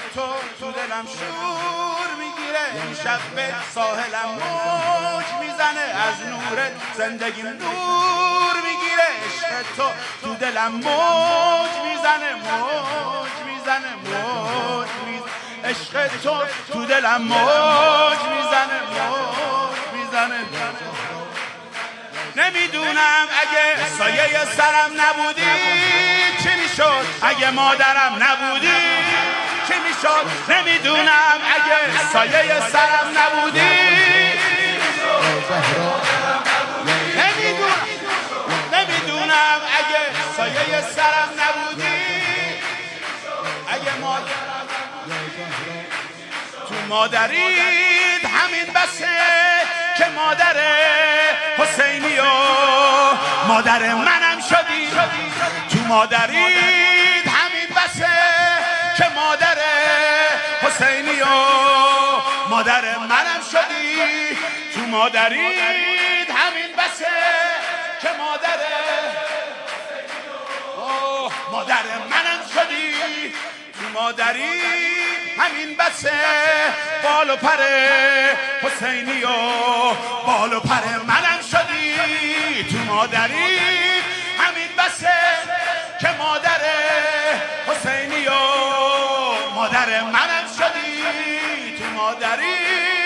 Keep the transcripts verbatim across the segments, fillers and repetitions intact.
تو تو دلم شور میگیره، امشب به ساحلم موج میزنه، از نور زندگیم نور میگیره، عشق تو تو دلم موج میزنه، موج میزنه، موج میزنه، عشق تو تو دلم موج میزنه، موج میزنه. نمیدونم اگه سایه سرم نبودی چی میشد، اگه مادرم نبودی چی میشد، نمیدونم اگه سایه سرم نبودی، نمیدونم نمیدونم اگه سایه سرم نبودی، اگه مادرم تو مادرید همین بسه که مادر حسینی و مادر منم شدی، تو مادرید همین بسه که مادر حسینی و مادر منم شدی، تو مادرید همین بسه که مادر اوه مادر منم شدی، تو مادری همین بسه بال و پر حسینی و بال و پر منم شدی، تو مادری همین بسه که مادر حسینی و مادر منم شدی، تو مادری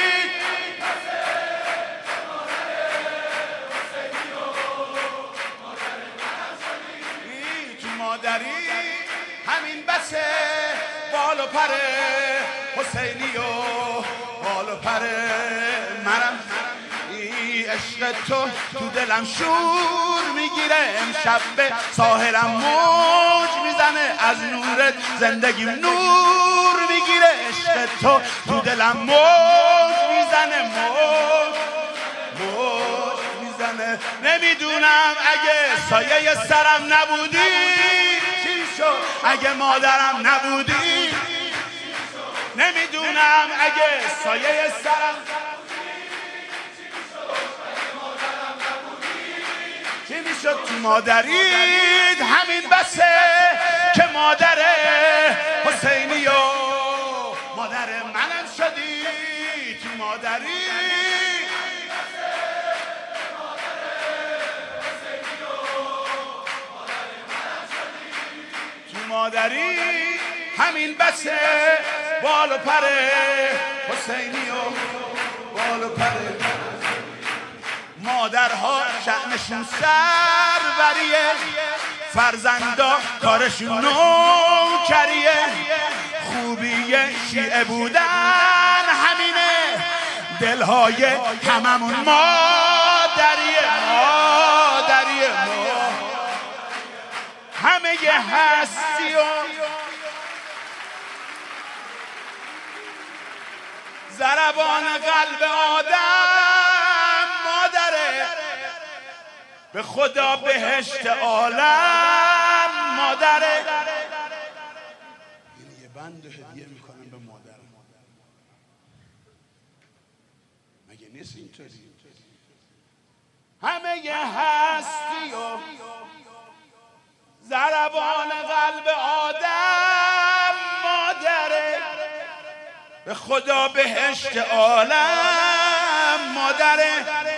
تو مادری همین بسه بال و پر حسینی و بال و پر منم، ای عشق تو تو دلم شور میگیره، امشب به ساحلم موج میزنه، از نورت زندگیم نور میگیره، عشق تو تو دلم موج میزنه، موج موج میزنه. نمیدونم اگه سایه سرم نبودی چی شد، اگه مادرم نبودی، نمیدونم اگه سایه سرم چی میشد، تو مادرید همین بسه که مادر حسینی و مادر منم شدی، تو مادرید تو مادری همین بسه بال و پر حسینی و بال و پر. مادرها شأنشون سروریه، فرزندا کارشون نوکریه، خوبی شیعه بودن همینه، دلهای هممون مادریه، مادریه، همه یه هستی و ضربان قلب آدم مادره، به خدا بهشت عالم مادره. این یه بند هدیه میکنم به مادرم، مگه نیست اینطوری؟ همه یه هستی و ضربان قلب آدم مادره، به خدا بهشت عالم مادره.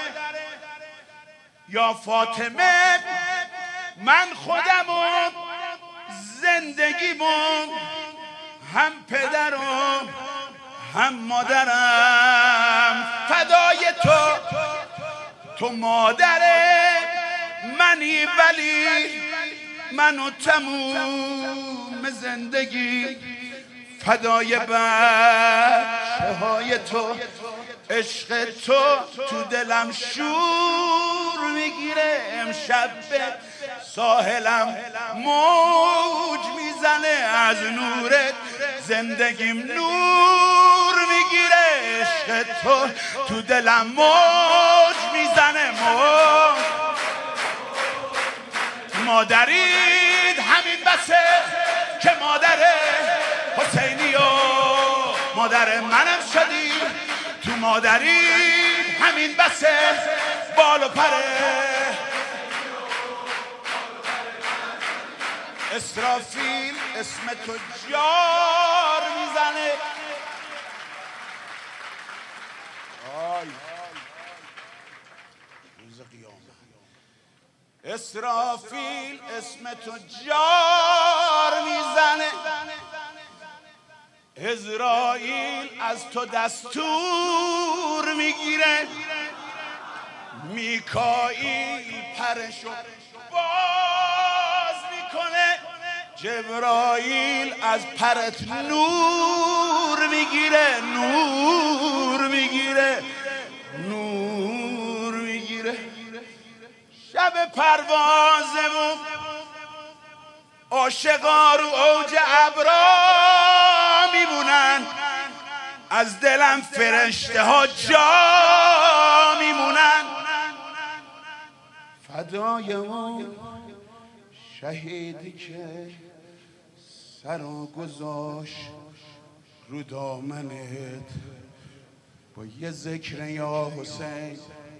یا فاطمه من خودمون زندگیمون هم پدرم هم مادرم فدای تو، تو مادر منی ولی منو تموم زندگی فدای بچه های تو، عشق تو تو دلم شور میگیره، امشب به ساحلم موج میزنه، از نورت زندگیم نور میگیره، عشق تو تو دلم موج میزنه، موج. مادرید همین بسه که مادر حسینی و مادر منم شدی، تو مادرید همین بسه بال و پره. اسرافیل اسم تو جار میزنه میزنه. آی روز قیامت اسرافیل اسم تو جار میزنه، عزراییل از تو دستور میگیره، میکائیل پرشو باز میکنه، جبرائیل از پرت نور میگیره، نور میگیره، نور میگیره. شب پروازمون عاشقا رو اوج ابرا میمونن، از دلم فرشته ها جا میمونن. فدای اون شهیدی که سرو گذاشت رو دامنت با یه ذکر یا حسین.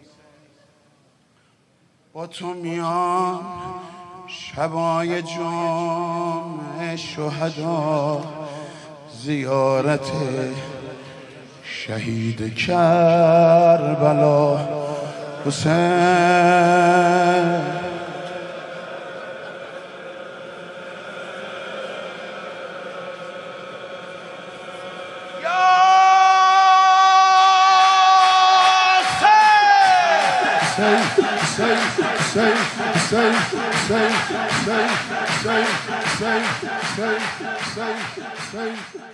با تو میام شبای جمعه شهدا زیارت شهید کربلا حسین. Say, say, say, say, say, say, say, say, say, say, say, say.